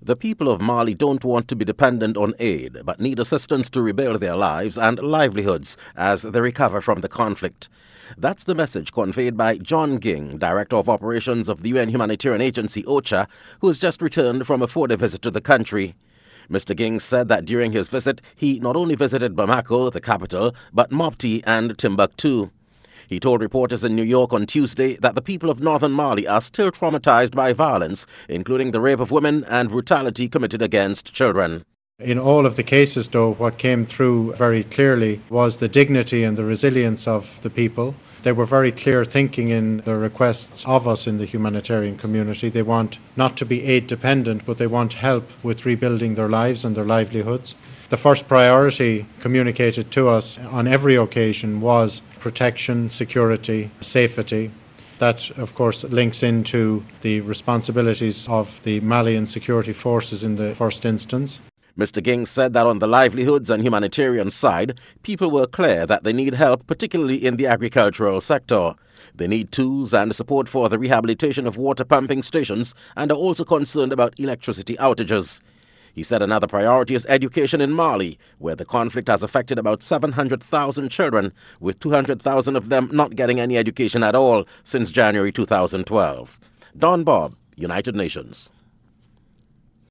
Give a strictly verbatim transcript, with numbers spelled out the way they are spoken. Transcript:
The people of Mali don't want to be dependent on aid, but need assistance to rebuild their lives and livelihoods as they recover from the conflict. That's the message conveyed by John Ging, Director of Operations of the U N Humanitarian Agency OCHA, who has just returned from a four-day visit to the country. Mister Ging said that during his visit, he not only visited Bamako, the capital, but Mopti and Timbuktu. He told reporters in New York on Tuesday that the people of northern Mali are still traumatized by violence, including the rape of women and brutality committed against children. In all of the cases, though, what came through very clearly was the dignity and the resilience of the people. They were very clear thinking in their requests of us in the humanitarian community. They want not to be aid dependent, but they want help with rebuilding their lives and their livelihoods. The first priority communicated to us on every occasion was protection, security, safety. That, of course, links into the responsibilities of the Malian security forces in the first instance. Mister Ging said that on the livelihoods and humanitarian side, people were clear that they need help, particularly in the agricultural sector. They need tools and support for the rehabilitation of water pumping stations and are also concerned about electricity outages. He said another priority is education in Mali, where the conflict has affected about seven hundred thousand children, with two hundred thousand of them not getting any education at all since January two thousand twelve. Don Bob, United Nations.